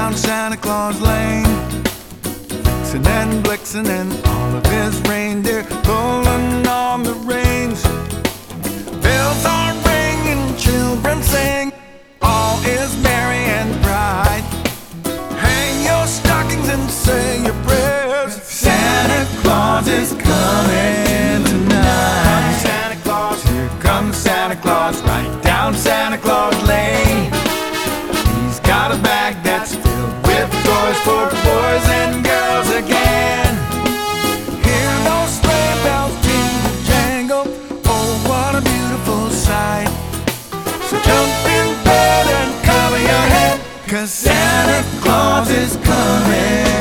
down Santa Claus Lane. Vixen and Blitzen and all of his reindeer pulling on the reins. Bells are ringing, children sing, all is merry and bright. Hang your stockings and say your prayers. Santa Claus is coming tonight. Santa Claus, here comes Santa Claus, right down Santa Claus Lane. He's got a bag that's filled with toys for boys and girls again. Hear those sleigh bells jingle jangle, oh what a beautiful sight. So jump in bed and cover your head, 'cause Santa Claus is coming.